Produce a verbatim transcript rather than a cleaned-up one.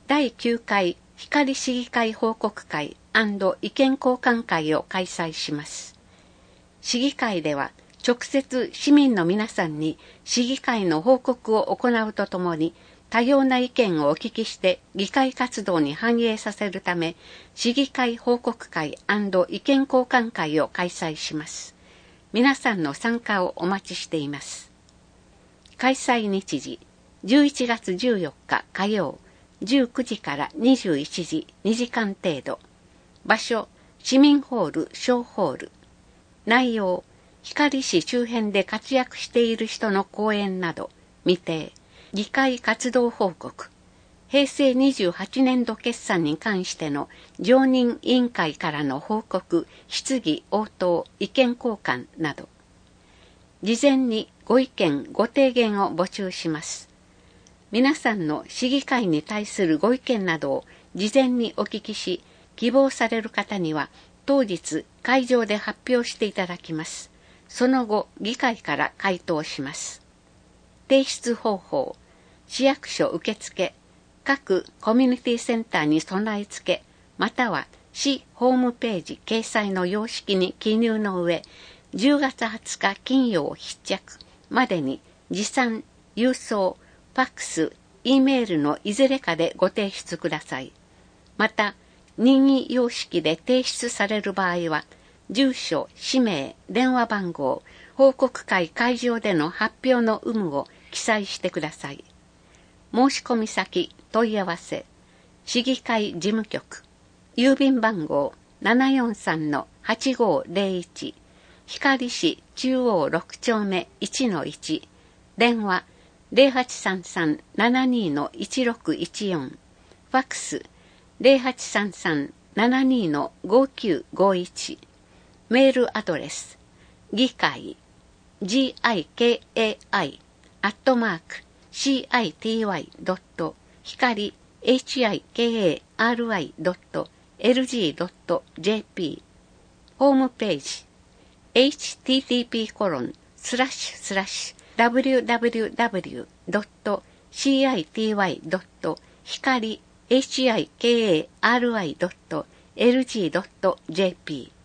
だいきゅうかい光市議会報告会&意見交換会を開催します。市議会では直接市民の皆さんに市議会の報告を行うとともに、多様な意見をお聞きして議会活動に反映させるため、市議会報告会&意見交換会を開催します。皆さんの参加をお待ちしています。開催日時、じゅういちがつじゅうよっか火曜、じゅうくじからにじゅういちじ、にじかん程度。場所、市民ホール小ホール。内容、光市周辺で活躍している人の講演など、未定、議会活動報告、へいせいにじゅうはちねんど決算に関しての常任委員会からの報告、質疑応答、意見交換など。事前にご意見、ご提言を募集します。皆さんの市議会に対するご意見などを事前にお聞きし、希望される方には当日会場で発表していただきます。その後、議会から回答します。提出方法、市役所受付、各コミュニティセンターに備え付け、または市ホームページ掲載の様式に記入の上、じゅうがつはつか金曜必着までに持参、郵送、ファックス、Eメールのいずれかでご提出ください。また、任意様式で提出される場合は、住所、氏名、電話番号、報告会会場での発表の有無を記載してください。申し込み先、問い合わせ、市議会事務局、郵便番号 ななよんさんのはちごーぜろいち、光市中央ろくちょうめ いちのいち、電話 ゼロはちさんさん ななにのいちろくいちよん、ファックス ゼロはちさんさん ななにのごきゅうごいち、メールアドレス、議会、ギカイ、アットマーク、シーアイティーワイ ドット、光、エイチアイケーエーアールアイ ドット、エルジー ドット、ジェーピー、ホームページ、エイチティーティーピー コロン、スラッシュスラッシュ、ダブリューダブリューダブリュー ドット、シーアイティーワイ ドット、光、エイチアイケーエーアールアイ ドット、エルジー ドット、ジェーピー